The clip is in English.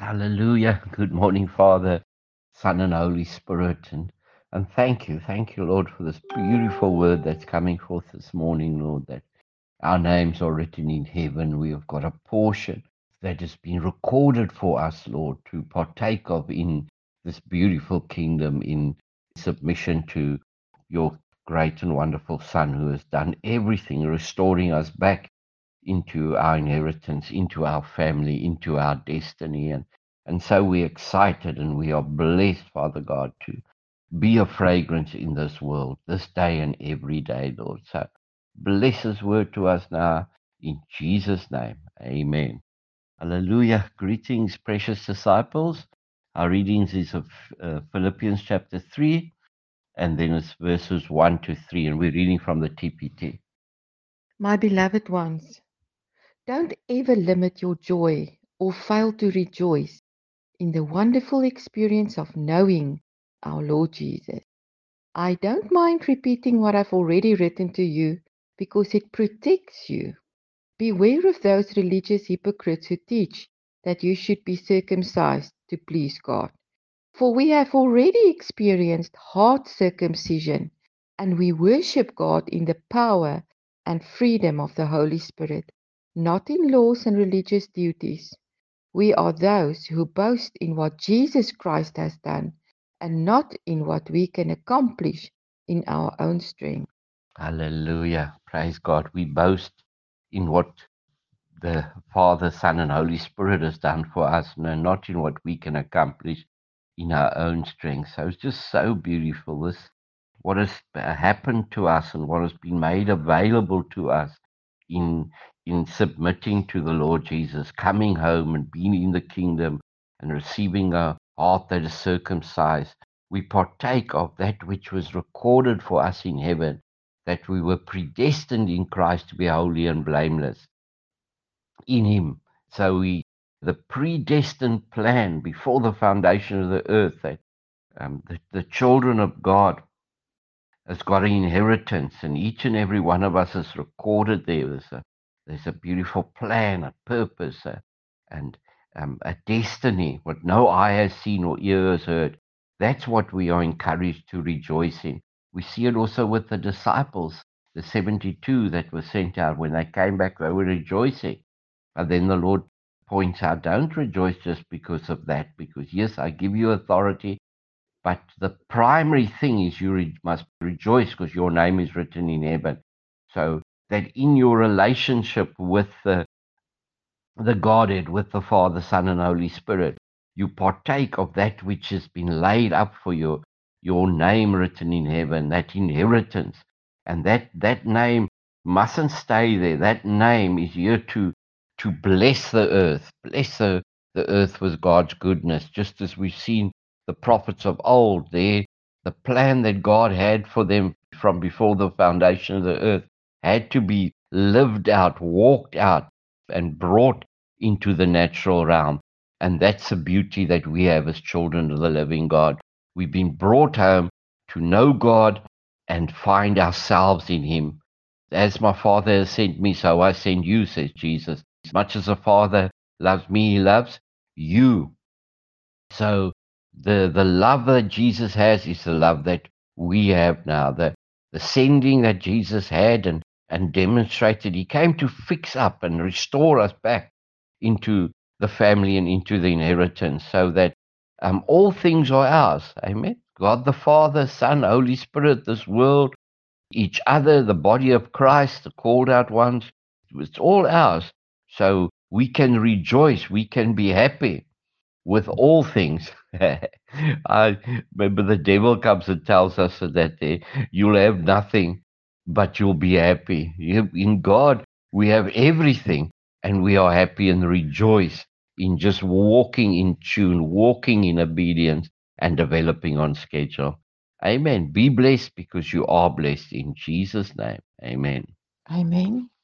Hallelujah. Good morning, Father, Son, and Holy Spirit. And thank you, Lord, for this beautiful word that's coming forth this morning, Lord, that our names are written in heaven. We have got a portion that has been recorded for us, Lord, to partake of in this beautiful kingdom in submission to your great and wonderful Son who has done everything, restoring us back into our inheritance, into our family, into our destiny. And so we're excited and we are blessed, Father God, to be a fragrance in this world, this day and every day, Lord. So bless His word to us now in Jesus' name. Amen. Hallelujah. Greetings, precious disciples. Our readings is of Philippians chapter 3, and then it's verses 1 to 3, and we're reading from the TPT. My beloved ones, don't ever limit your joy or fail to rejoice in the wonderful experience of knowing our Lord Jesus. I don't mind repeating what I've already written to you because it protects you. Beware of those religious hypocrites who teach that you should be circumcised to please God. For we have already experienced heart circumcision, and we worship God in the power and freedom of the Holy Spirit, not in laws and religious duties. We are those who boast in what Jesus Christ has done, and not in what we can accomplish in our own strength. Hallelujah. Praise God. We boast in what the Father, Son, and Holy Spirit has done for us, no, not in what we can accomplish in our own strength. So it's just so beautiful. This, what has happened to us and what has been made available to us in in submitting to the Lord Jesus, coming home and being in the kingdom and receiving a heart that is circumcised. We partake of that which was recorded for us in heaven, that we were predestined in Christ to be holy and blameless in Him. So the predestined plan before the foundation of the earth, that the children of God has got an inheritance, and each and every one of us is recorded there. There's a beautiful plan, a purpose, and a destiny, what no eye has seen or ear has heard. That's what we are encouraged to rejoice in. We see it also with the disciples, the 72 that were sent out. When they came back, they were rejoicing. And then the Lord points out, don't rejoice just because of that, because yes, I give you authority, but the primary thing is you must rejoice because your name is written in heaven. So that in your relationship with the Godhead, with the Father, Son, and Holy Spirit, you partake of that which has been laid up for you, your name written in heaven, that inheritance. And that name mustn't stay there. That name is here to bless the earth, bless the earth with God's goodness, just as we've seen the prophets of old there. The plan that God had for them from before the foundation of the earth had to be lived out, walked out, and brought into the natural realm. And that's the beauty that we have as children of the living God. We've been brought home to know God and find ourselves in Him. As my Father has sent me, so I send you, says Jesus. As much as the Father loves me, He loves you. So the love that Jesus has is the love that we have now. The sending that Jesus had and demonstrated, He came to fix up and restore us back into the family and into the inheritance, so that all things are ours. Amen. God the Father, Son, Holy Spirit, this world, each other, the body of Christ, the called out ones, it's all ours. So we can rejoice, we can be happy with all things. I remember the devil comes and tells us that you'll have nothing, but you'll be happy. In God, we have everything, and we are happy and rejoice in just walking in tune, walking in obedience, and developing on schedule. Amen. Be blessed because you are blessed in Jesus' name. Amen. Amen.